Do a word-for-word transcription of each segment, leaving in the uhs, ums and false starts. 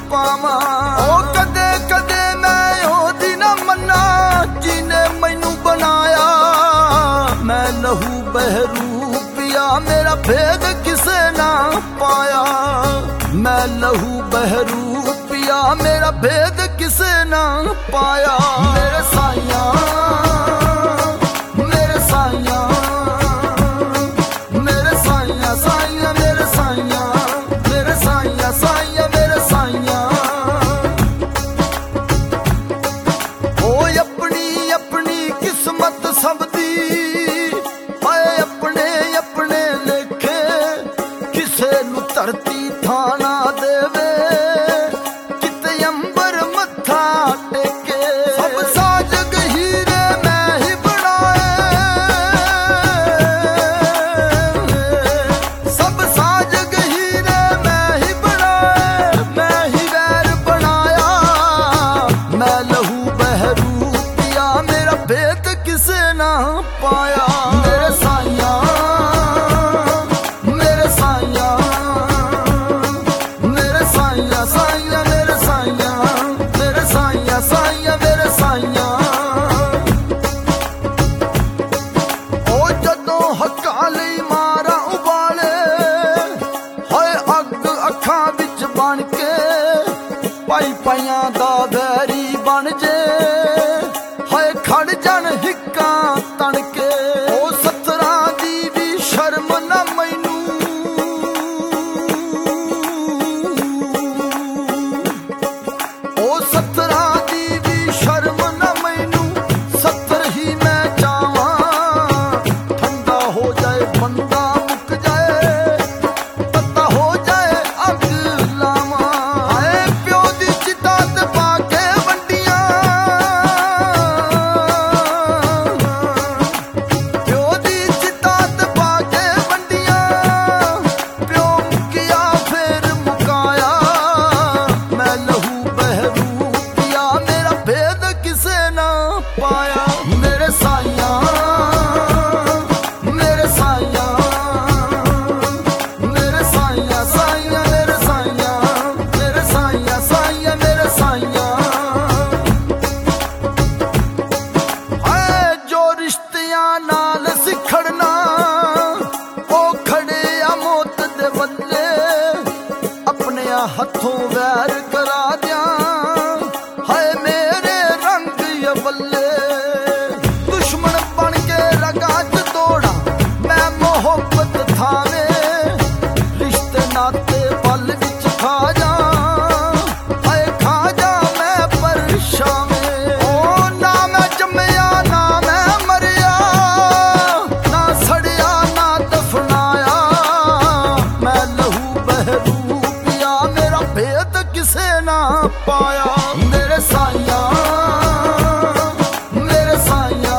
पावा। ओ कदे कदे मैं ओदी ना मन्ना जिने मैनू बनाया। मैं लहू बहरू पिया मेरा भेद किसे ना पाया। मैं लहू बहरू पिया मेरा भेद किसे ना पाया। मेरे साइया मेरे साइया मेरे साइया साइया मेरे साइया मेरे साइया साइया मेरे साइया। ओ अपनी अपनी किस्मत सब दी आए अपने अपने लेखे। किसे नू धरती थाना देवे किते अंबर मत्था टेके। सब साजग हीरे मैं ही बनाए। सब साजग हीरे मैं ही बनाए। मैं ही वैर बनाया। मैं लहू बहरू पिया मेरा भेद किसे ना पाया। मेरे साइया मेरे साइया मेरे साइया साइया मेरे साइया मेरे साइया साइया मेरे साइया। ओ जदों हक्कां लई मारा उबाले हाय अग अखां विच बन के। पाई पाइयां दा वैरी बन जे हाय खड़ जान हिक्कां तन के। ओ सतरां दी भी शर्म ना मैनू। ओ सतरां दी भी शर्म ना मैनू। सत्तर ही मैं चावां ठंडा हो जाए बंदा मुक जाए। पता हो जाए अग लावां। आए प्यो दी चिता ते पा के वंडियां। प्यो दी चिता ते पा के वंडियां। प्यो मुकिया फिर मुकाया। मैं लहू बहरू पिया मेरा भेद किसे ना पाया। मेरे साइया मेरे साइया मेरे साइया साइया मेरे साइया मेरे साइया साइया मेरे साइया। हाय जो रिश्तियां नाल सिखड़ना ओ खड़े आ मौत दे बल्ले। अपने हथों वैर करा दिया हाय मेरे रंग ये बल्ले। दुश्मन बन के रगा च दौड़ा मैं मोहब्बत थावे। रिश्ते नाते पल विच खा जा हाय खा जा मैं परछावे। ओ ना मैं जम्मिया ना मैं मरिया। ना सड़िया ना दफनाया। मैं लहू बहरू पिया मेरा भेद किसे ना पाया। मेरे साइया मेरे साइया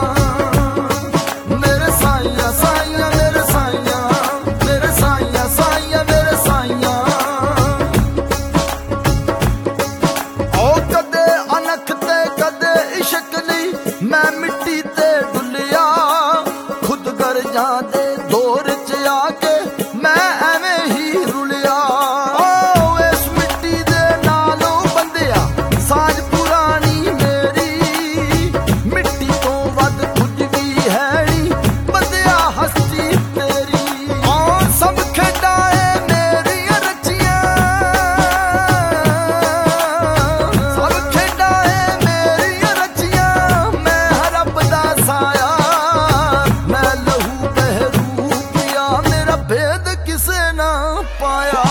मेरे साइया साइया मेरे साइया मेरे साइया साइया मेरे साइया। ओ कदे अनख ते कदे इश्क लई मैं मिट्टी ते डुलिया। खुद गर्जां दे दौर च आके मैं एवें ही रुलिया। ओ इस मिट्टी दे नालों बंदिया साज पुरानी मेरी। मिट्टी तो वध कुछ भी है नी बंदिया हस्ती तेरी। ओ सब खेडां मेरियां रचियां। सब खेडां मेरियां रचियां। मैं रब दा साया। मैं लहू बहरू पिया मेरा भेद किसे ना पाया।